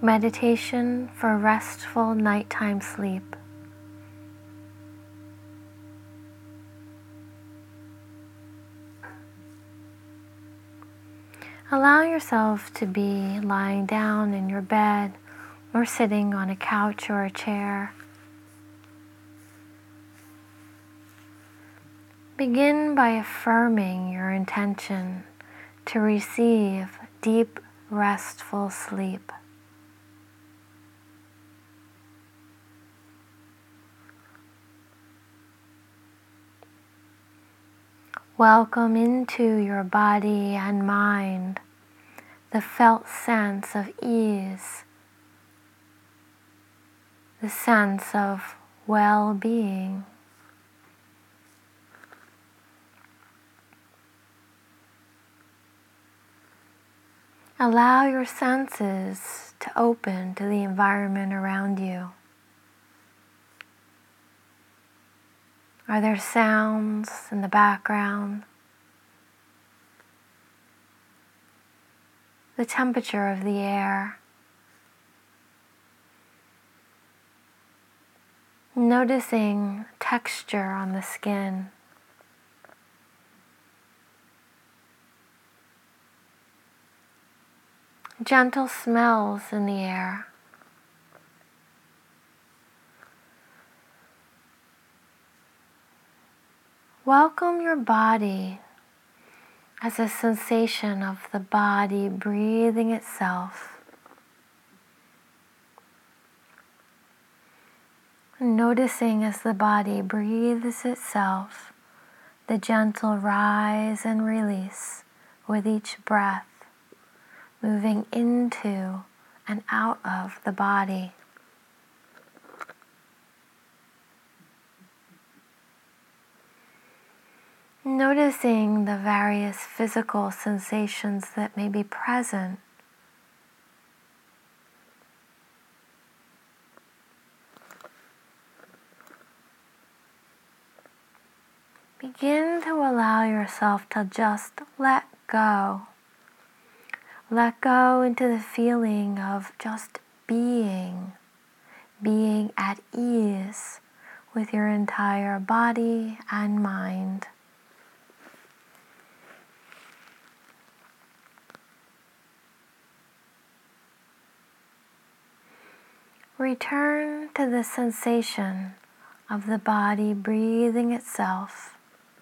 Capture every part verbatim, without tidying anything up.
Meditation for restful nighttime sleep. Allow yourself to be lying down in your bed or sitting on a couch or a chair. Begin by affirming your intention to receive deep, restful sleep. Welcome into your body and mind the felt sense of ease, the sense of well-being. Allow your senses to open to the environment around you. Are there sounds in the background? The temperature of the air. Noticing texture on the skin. Gentle smells in the air. Welcome your body as a sensation of the body breathing itself. Noticing as the body breathes itself, the gentle rise and release with each breath, moving into and out of the body. Noticing the various physical sensations that may be present. Begin to allow yourself to just let go. Let go into the feeling of just being, being at ease with your entire body and mind. Return to the sensation of the body breathing itself.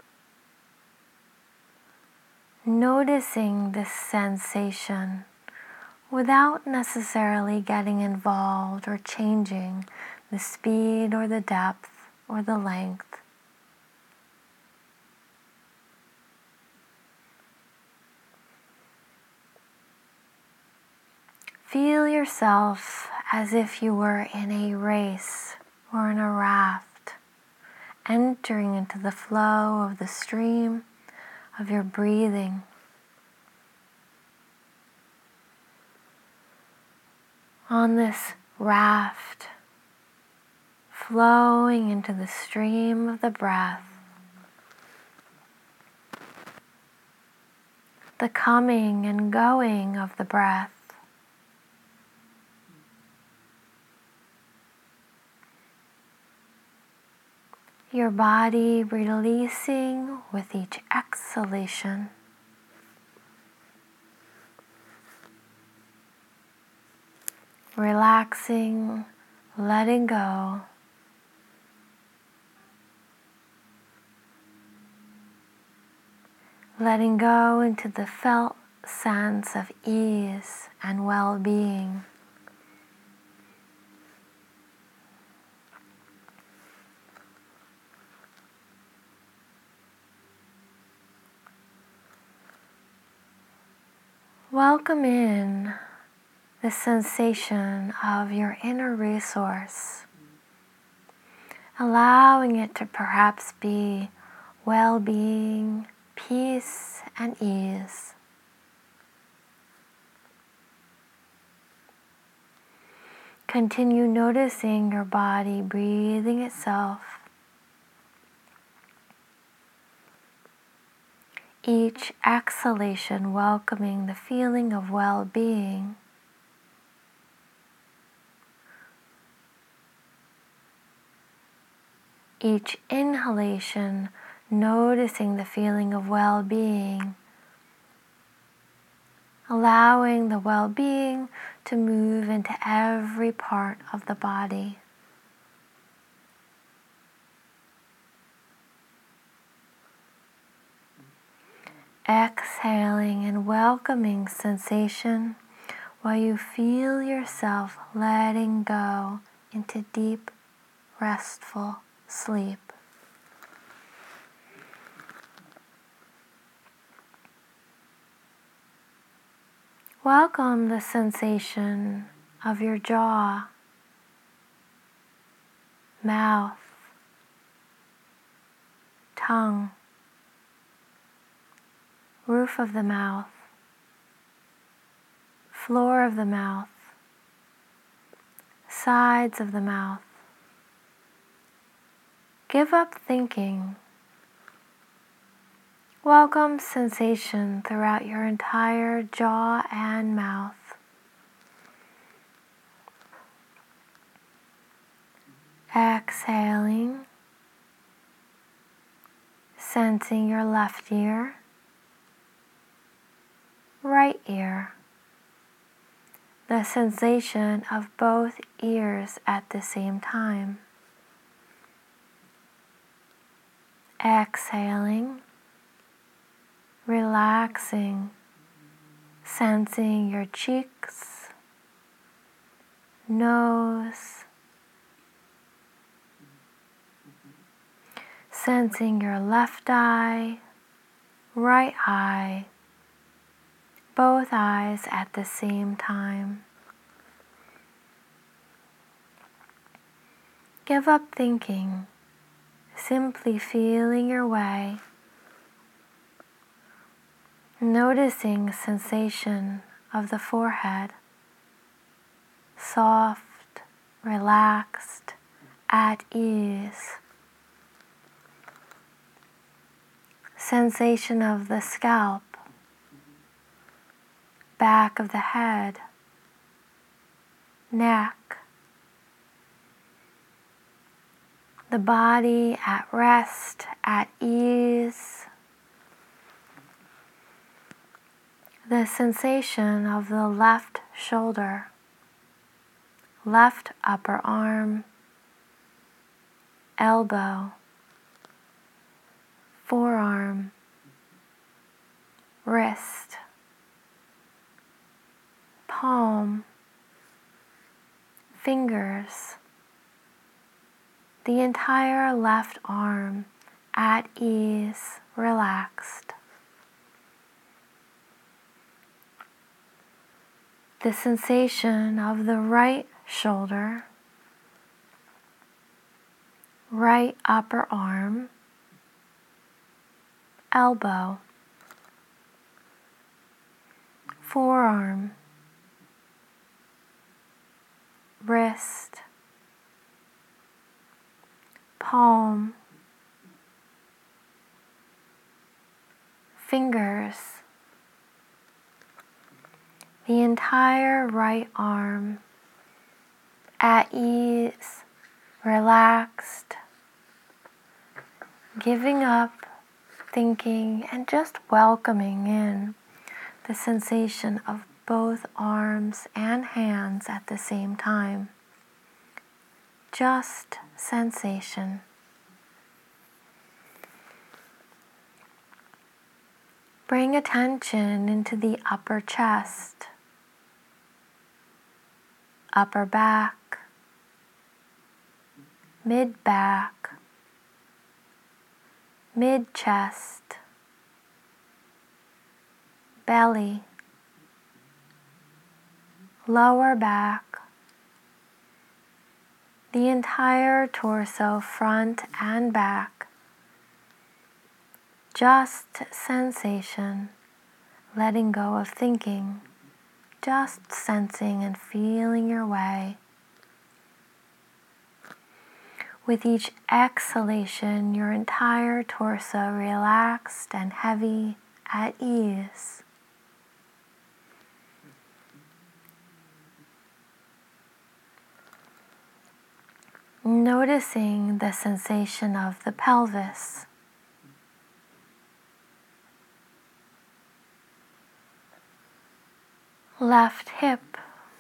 Noticing this sensation without necessarily getting involved or changing the speed or the depth or the length. Feel yourself as if you were in a race or in a raft, entering into the flow of the stream of your breathing. On this raft, flowing into the stream of the breath, the coming and going of the breath. Your body releasing with each exhalation. Relaxing, letting go. Letting go into the felt sense of ease and well-being. Welcome in the sensation of your inner resource, allowing it to perhaps be well-being, peace, and ease. Continue noticing your body breathing itself. Each exhalation welcoming the feeling of well-being. Each inhalation, noticing the feeling of well-being, allowing the well-being to move into every part of the body. Exhaling and welcoming sensation while you feel yourself letting go into deep, restful sleep. Welcome the sensation of your jaw, mouth, tongue, roof of the mouth, floor of the mouth, sides of the mouth. Give up thinking. Welcome sensation throughout your entire jaw and mouth. Exhaling, sensing your left ear, right ear, the sensation of both ears at the same time. Exhaling, relaxing, sensing your cheeks, nose, sensing your left eye, right eye, both eyes at the same time. Give up thinking, simply feeling your way, noticing sensation of the forehead, soft, relaxed, at ease. Sensation of the scalp, back of the head, neck, the body at rest, at ease. The sensation of the left shoulder, left upper arm, elbow, forearm, wrist, palm, fingers, the entire left arm at ease, relaxed. The sensation of the right shoulder, right upper arm, elbow, forearm, wrist, palm, fingers, the entire right arm at ease, relaxed, giving up thinking and just welcoming in the sensation of both arms and hands at the same time. Just sensation. Bring attention into the upper chest, upper back, mid-back, mid-chest, belly, lower back, the entire torso, front and back. Just sensation, letting go of thinking, just sensing and feeling your way. With each exhalation, your entire torso relaxed and heavy, at ease. Noticing the sensation of the pelvis. Left hip,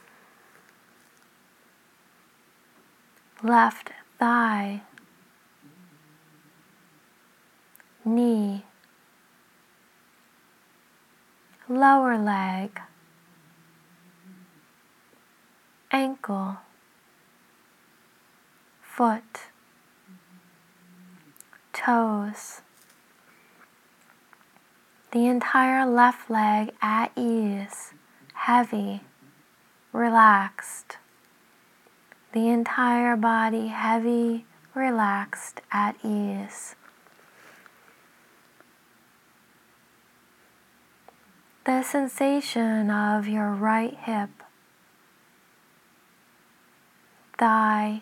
left thigh, knee, lower leg, ankle, foot, toes. The entire left leg at ease, heavy, relaxed. The entire body heavy, relaxed, at ease. The sensation of your right hip, thigh,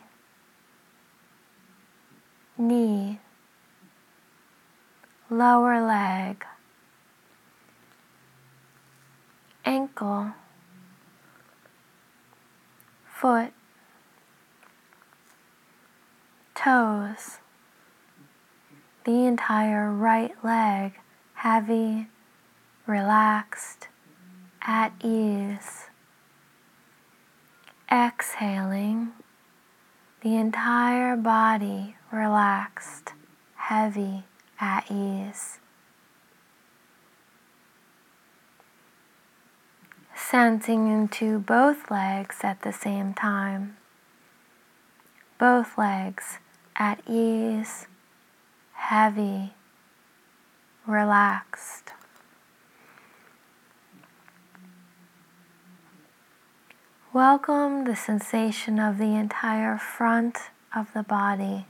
knee, lower leg, ankle, foot, toes. The entire right leg heavy, relaxed, at ease. Exhaling, the entire body relaxed, heavy, at ease. Sensing into both legs at the same time. Both legs at ease, heavy, relaxed. Welcome the sensation of the entire front of the body.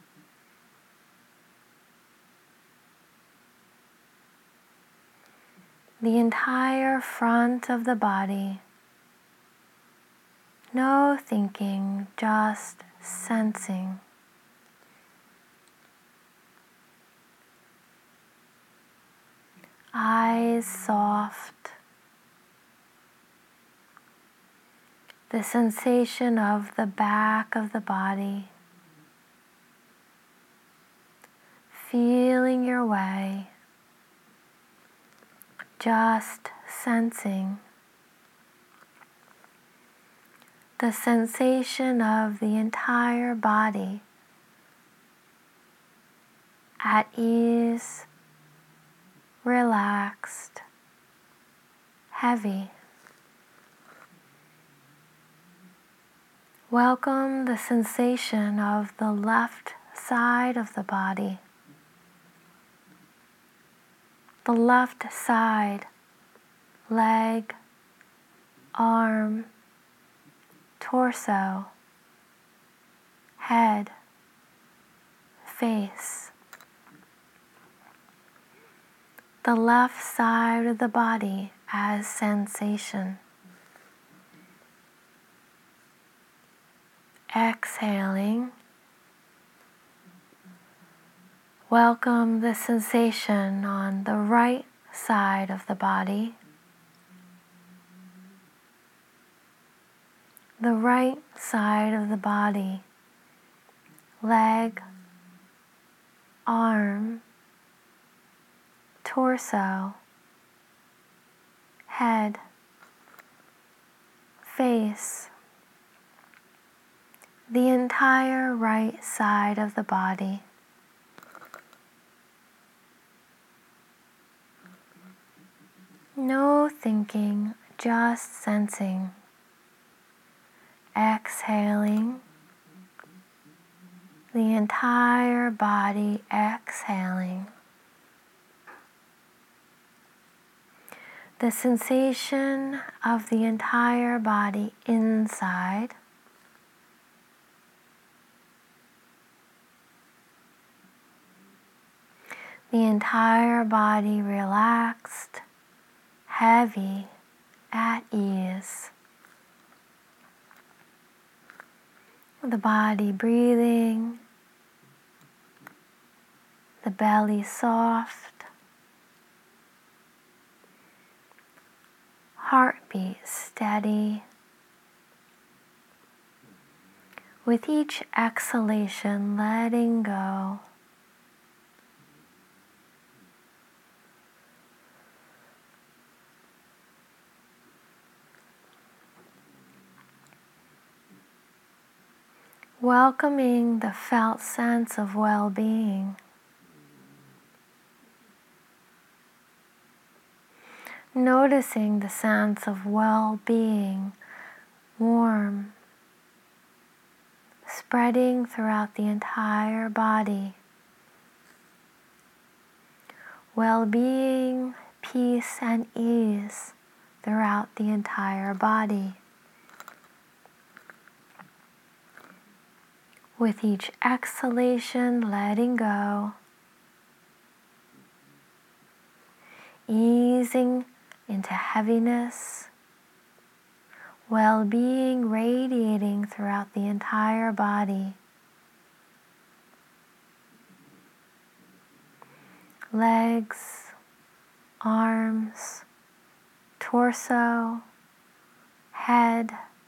The entire front of the body. No thinking, just sensing. Eyes soft. The sensation of the back of the body. Feeling your way. Just sensing. The sensation of the entire body at ease, relaxed, heavy. Welcome the sensation of the left side of the body. The left side, leg, arm, torso, head, face. The left side of the body as sensation. Exhaling. Welcome the sensation on the right side of the body. The right side of the body, leg, arm, torso, head, face. The entire right side of the body. No thinking, just sensing. Exhaling. The entire body exhaling. The sensation of the entire body inside. The entire body relaxed, heavy, at ease. The body breathing, the belly soft, heartbeat steady. With each exhalation, letting go. Welcoming the felt sense of well-being. Noticing the sense of well-being, warm, spreading throughout the entire body. Well-being, peace, and ease throughout the entire body. With each exhalation, letting go, easing into heaviness, well-being radiating throughout the entire body. Legs, arms, torso, head,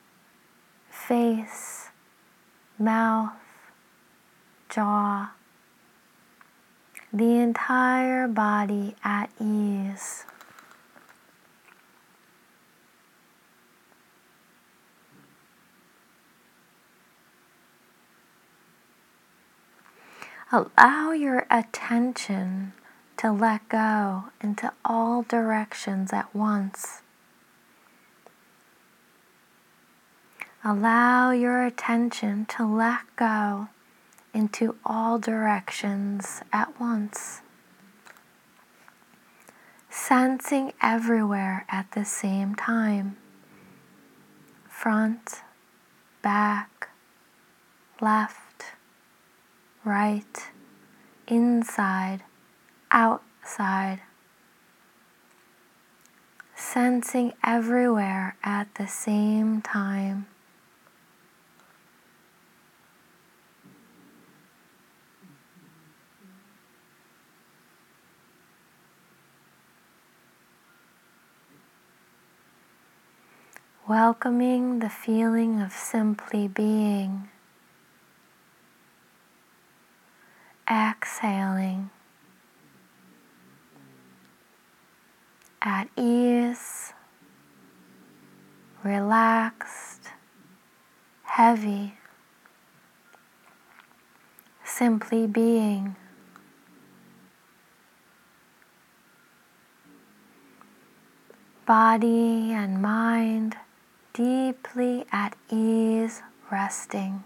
face, mouth, jaw, the entire body at ease. Allow your attention to let go into all directions at once. Allow your attention to let go into all directions at once. Sensing everywhere at the same time. Front, back, left, right, inside, outside. Sensing everywhere at the same time. Welcoming the feeling of simply being. Exhaling. At ease, relaxed, heavy. Simply being. Body and mind deeply at ease, resting.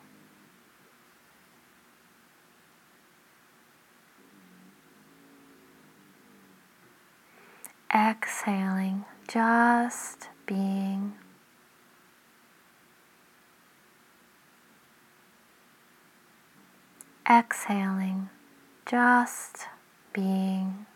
Exhaling, just being. Exhaling, just being.